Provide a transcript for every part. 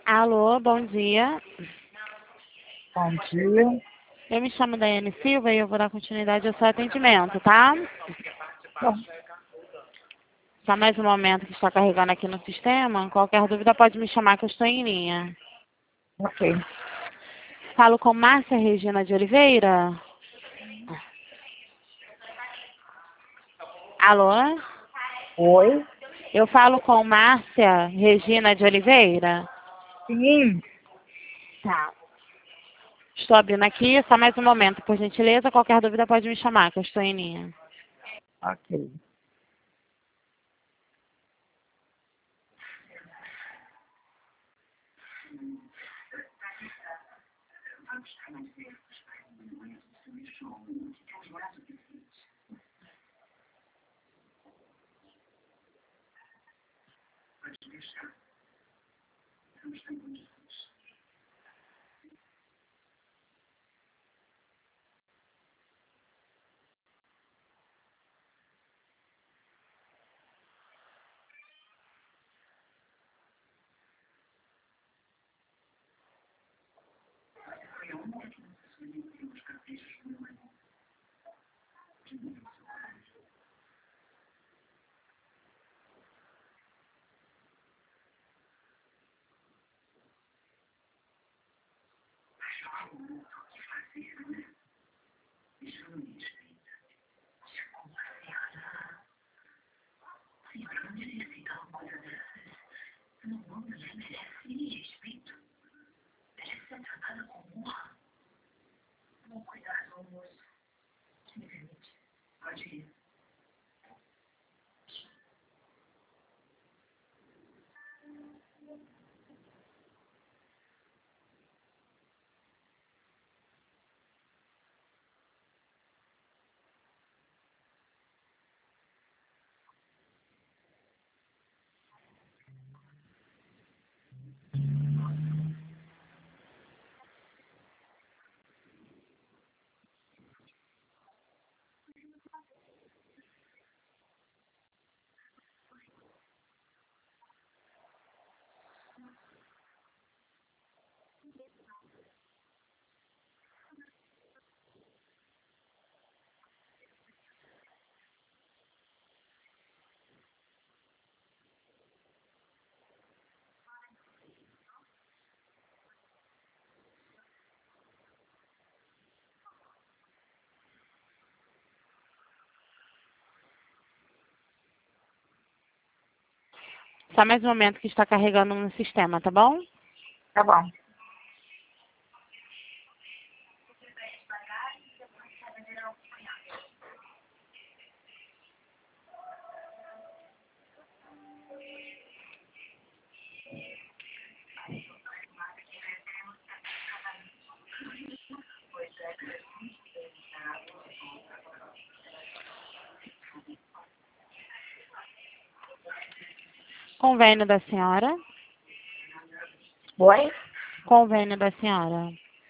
Alô, bom dia. Bom dia. Eu me chamo Daiane Silva e eu vou dar continuidade ao seu atendimento, tá? Bom, Só mais um momento que está carregando aqui no sistema. Qualquer dúvida pode me chamar que eu estou em linha. ok. Falo com Márcia Regina de Oliveira? Alô? Oi? Eu falo com Márcia Regina de Oliveira? Sim. Tá. Estou abrindo aqui, só mais um momento, por gentileza. Qualquer dúvida pode me chamar, que eu estou em linha. Ok. Só mais um momento que está carregando no sistema, tá bom? Tá bom. Convênio da senhora? Oi? Convênio da senhora.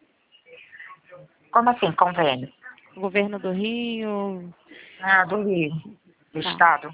Como assim, convênio? Governo do Rio. Ah, do Rio. Do Tá. Estado.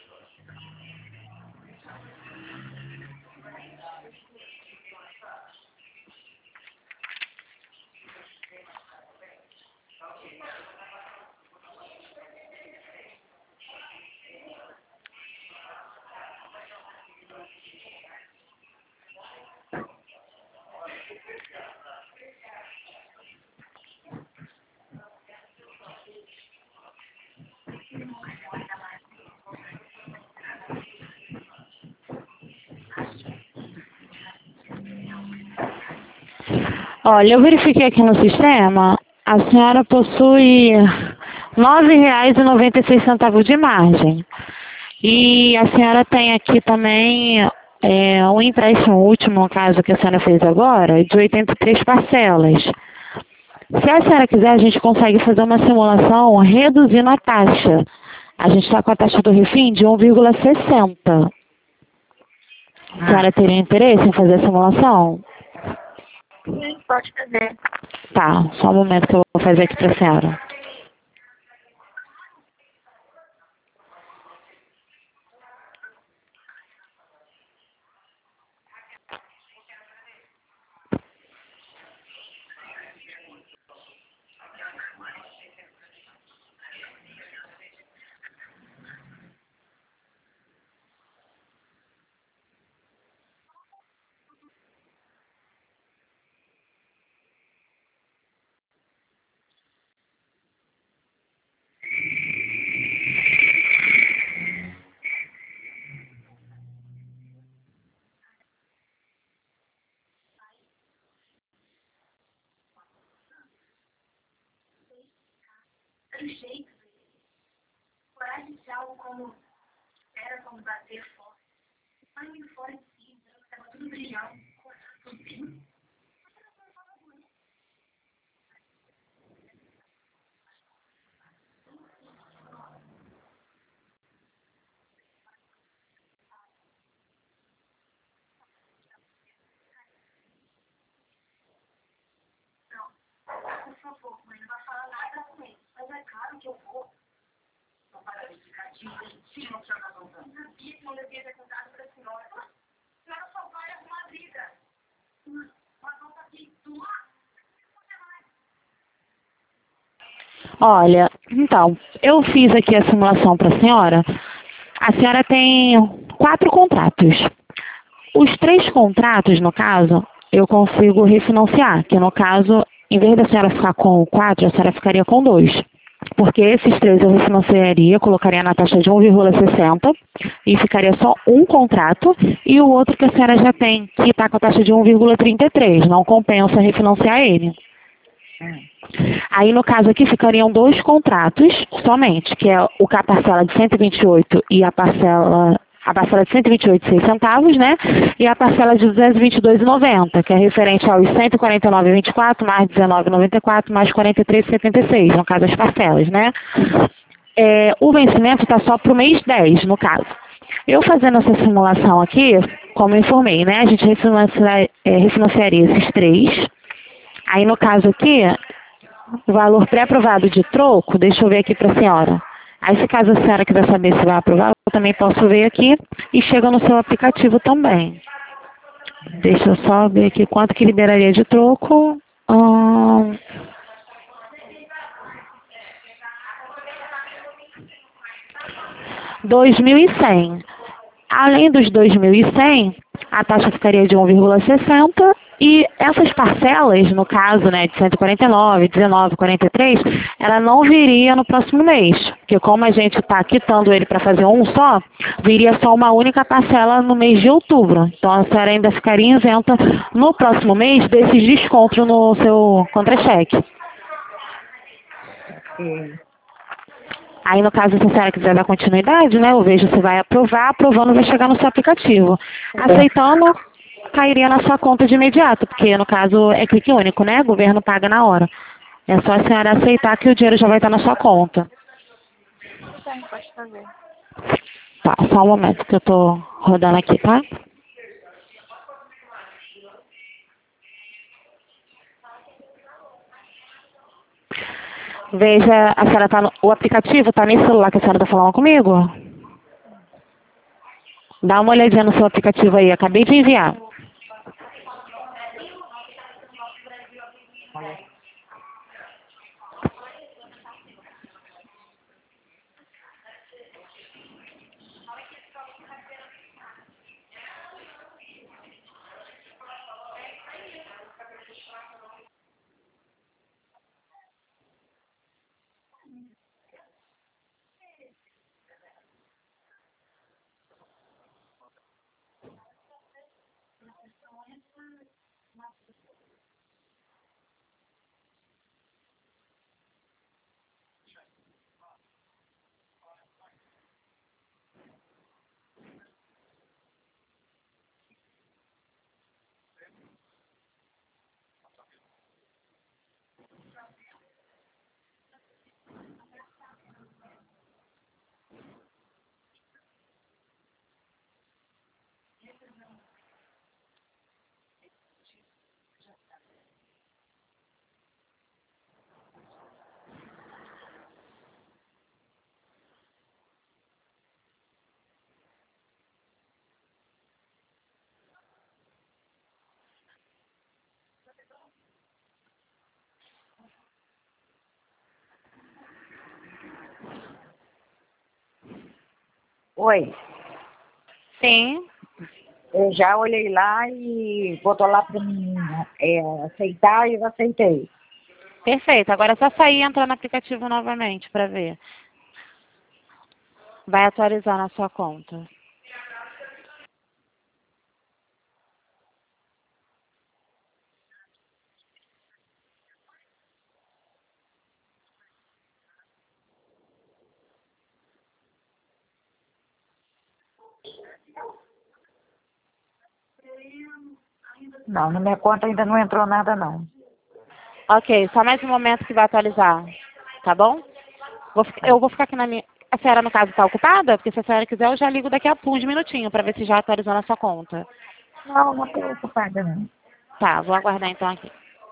Olha, eu verifiquei aqui no sistema, a senhora possui R$ 9,96 de margem. E a senhora tem aqui também um empréstimo último, no caso que a senhora fez agora, de 83 parcelas. Se a senhora quiser, a gente consegue fazer uma simulação reduzindo a taxa. A gente está com a taxa do refim de 1,60. A Ah, senhora teria interesse em fazer a simulação? sim, pode fazer. Tá, só um momento que eu vou fazer aqui para a senhora. Olha, então, eu fiz aqui a simulação para a senhora. A senhora tem 4 contratos. Os 3 contratos, no caso, eu consigo refinanciar, que no caso, em vez da senhora ficar com 4, a senhora ficaria com 2. Porque esses 3 eu refinanciaria, colocaria na taxa de 1,60 e ficaria só um contrato, e o outro que a senhora já tem, que está com a taxa de 1,33, não compensa refinanciar ele. Aí, no caso aqui, ficariam 2 contratos somente, que é a parcela de 128 e a parcela de 128,06 centavos, né? E a parcela de 222,90, que é referente aos 149,24 mais 19,94 mais 43,76, no caso as parcelas, né? O vencimento está só para o mês 10, no caso. Eu fazendo essa simulação aqui, como eu informei, né? A gente refinanciaria esses 3. Aí, no caso aqui, o valor pré-aprovado de troco, deixa eu ver aqui para a senhora. Aí, se caso a senhora quiser saber se vai aprovar, eu também posso ver aqui e chega no seu aplicativo também. Deixa eu só ver aqui quanto que liberaria de troco. 2.100. Além dos 2.100, a taxa ficaria de 1,60 e essas parcelas, no caso, né, de 149, 19, 43, ela não viria no próximo mês, porque como a gente está quitando ele para fazer um só, viria só uma única parcela no mês de outubro. Então a senhora ainda ficaria isenta no próximo mês desses descontos no seu contra-cheque. Aí, no caso, se a senhora quiser dar continuidade, né, eu vejo se vai aprovar, aprovando vai chegar no seu aplicativo. Aceitando, cairia na sua conta de imediato, porque no caso é clique único, né, o governo paga na hora. É só a senhora aceitar que o dinheiro já vai estar na sua conta. Sim, pode fazer. Tá, só um momento que eu tô rodando aqui, tá? Veja, a senhora tá o aplicativo tá nesse celular que a senhora tá falando comigo? Dá uma olhadinha no seu aplicativo aí, acabei de enviar. Olha. Oi, Sim. eu já olhei lá e botou lá para mim aceitar e eu aceitei. Perfeito. Agora é só sair e entrar no aplicativo novamente para ver. Vai atualizar na sua conta. Não, na minha conta ainda não entrou nada, não. Ok, só mais um momento que vai atualizar, tá bom? Eu vou ficar aqui na minha... A senhora, no caso, está ocupada? Porque se a senhora quiser, eu já ligo daqui a uns minutinhos para ver se já atualizou na sua conta. Não, não estou ocupada, não. Tá, vou aguardar então aqui.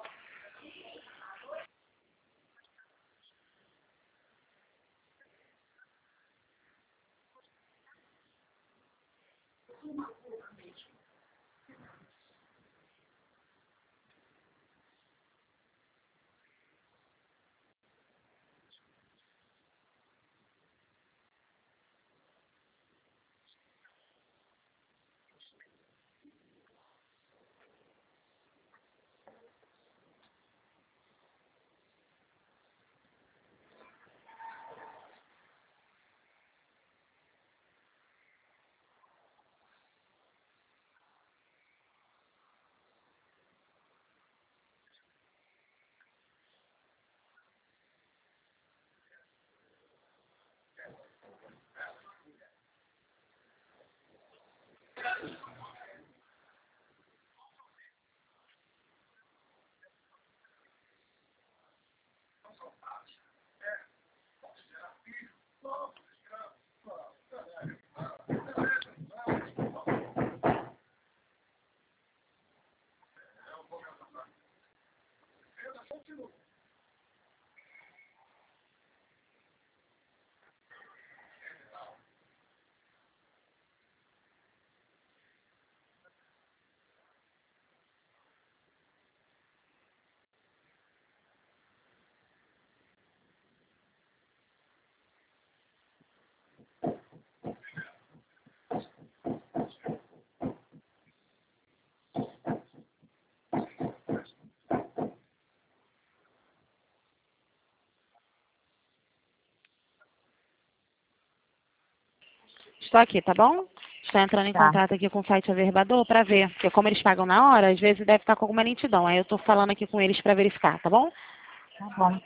Estou aqui, tá bom? Estou entrando em Tá, contato aqui com o site Averbador para ver, porque como eles pagam na hora, às vezes deve estar com alguma lentidão. Aí eu estou falando aqui com eles para verificar, tá bom? tá bom.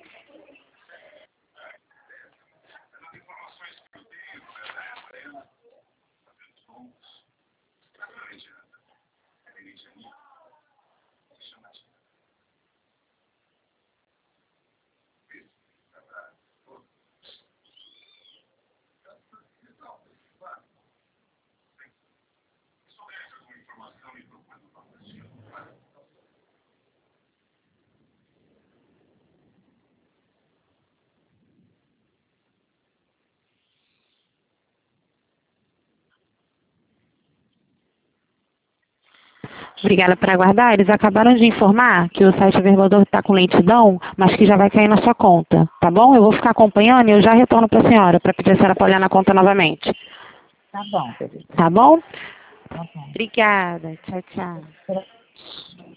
Obrigada por aguardar. Eles acabaram de informar que o site Averbador está com lentidão, mas que já vai cair na sua conta, tá bom? Eu vou ficar acompanhando e eu já retorno para a senhora, para pedir a senhora para olhar na conta novamente. Tá bom, querida. Tá bom? Tá bom. Obrigada. Tchau, tchau.